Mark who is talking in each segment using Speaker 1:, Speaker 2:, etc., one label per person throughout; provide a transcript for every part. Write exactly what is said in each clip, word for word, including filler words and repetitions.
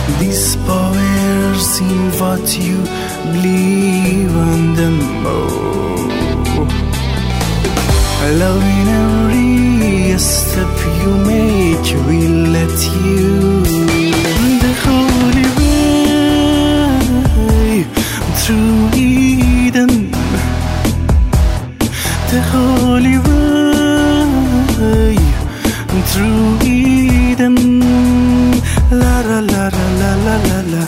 Speaker 1: These powers in what you believe and the more. Loving every step you make will let you the holy way through Eden. The holy way through Eden. La la la la la la la.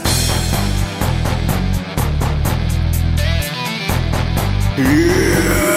Speaker 1: Yeah.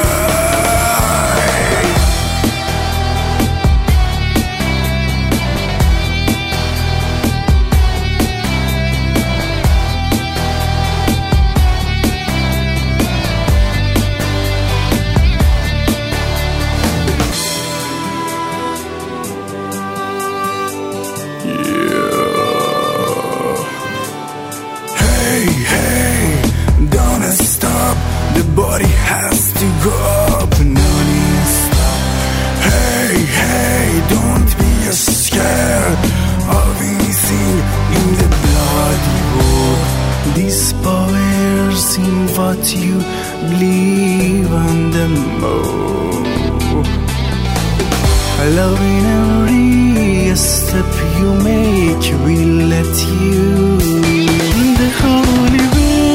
Speaker 1: The body has to go up and non-stop. Hey, hey, don't be scared of anything in the bloody war. These powers in what you believe and the more. Loving every step you make will let you the holy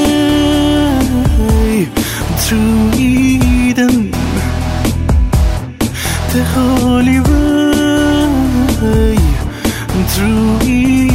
Speaker 1: through Eden, the holy way through Eden.